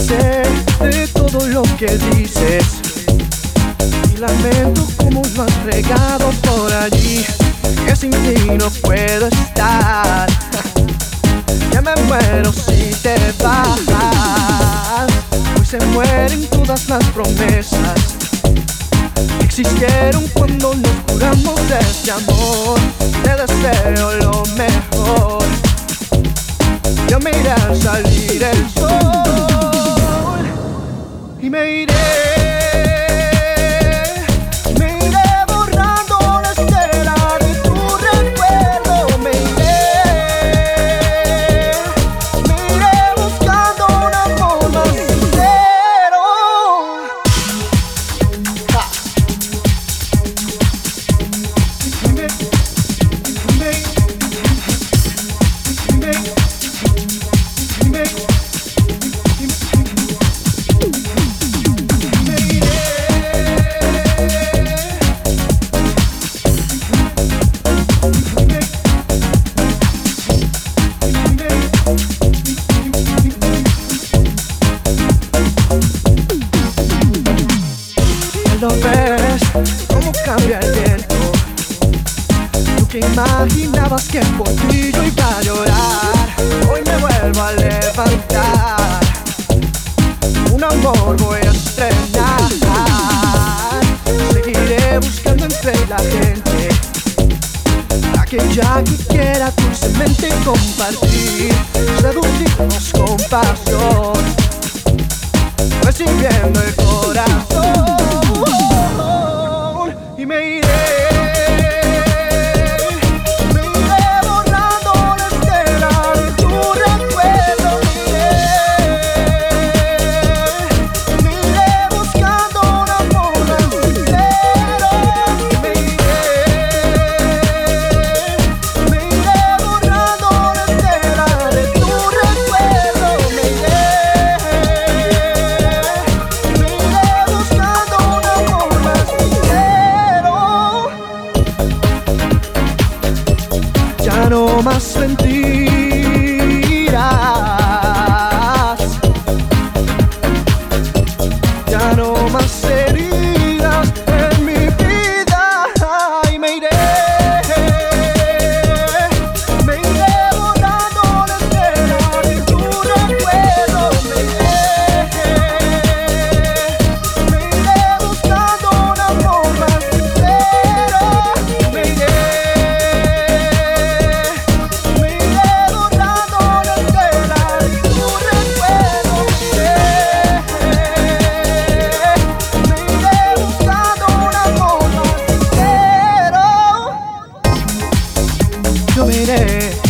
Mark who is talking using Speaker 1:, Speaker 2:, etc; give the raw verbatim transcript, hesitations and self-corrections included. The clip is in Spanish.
Speaker 1: sé de todo lo que dices y lamento como lo has regado por allí, que sin ti no puedo estar. Ya me muero si te vas. Hoy se mueren todas las promesas que existieron cuando nos juramos este amor. Te deseo lo mejor. Yo me iré al salir el sol y me iré. ¿Lo ves? ¿Cómo cambia el viento? Tú que imaginabas que por ti yo iba a llorar, hoy me vuelvo a levantar. Un amor voy a estrenar. Seguiré buscando entre la gente aquella que quiera dulcemente compartir, seducirnos con pasión, recibiendo el corazón. Y me iré, me iré borrando la estela de tu recuerdo. Me iré, me iré buscando un amor sincero. Me iré, me iré borrando la estela de tu recuerdo. Me iré, me iré buscando un amor más sincero. Ya no más mentiras, ya no más heridas en mi vida. Y me iré, me iré borrando la estela de tu recuerdo. Me iré, me iré buscando un amor más sincero. Me iré, yo me iré.